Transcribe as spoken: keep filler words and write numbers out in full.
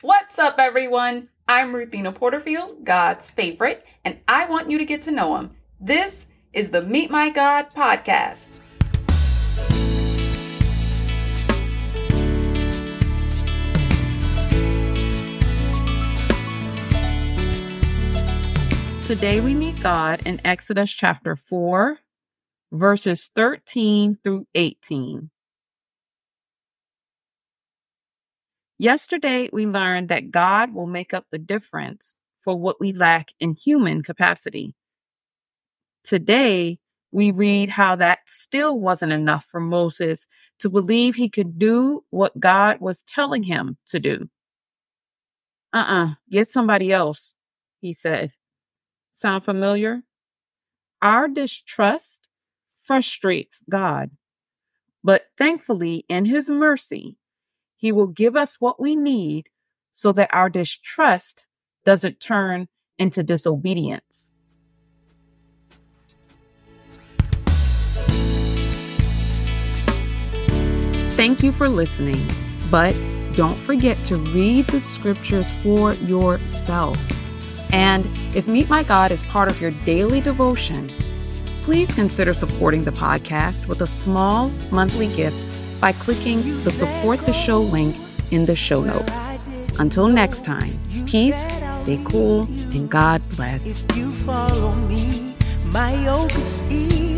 What's up, everyone? I'm Ruthina Porterfield, God's favorite, and I want you to get to know him. This is the Meet My God podcast. Today we meet God in Exodus chapter four, verses thirteen through eighteen. Yesterday, we learned that God will make up the difference for what we lack in human capacity. Today, we read how that still wasn't enough for Moses to believe he could do what God was telling him to do. Uh-uh, get somebody else, he said. Sound familiar? Our distrust frustrates God, but thankfully, in his mercy, he will give us what we need so that our distrust doesn't turn into disobedience. Thank you for listening, but don't forget to read the scriptures for yourself. And if Meet My God is part of your daily devotion, please consider supporting the podcast with a small monthly gift by clicking the Support the Show link in the show notes. Until next time, peace, stay cool, and God bless. If you follow me, my yoke is easy.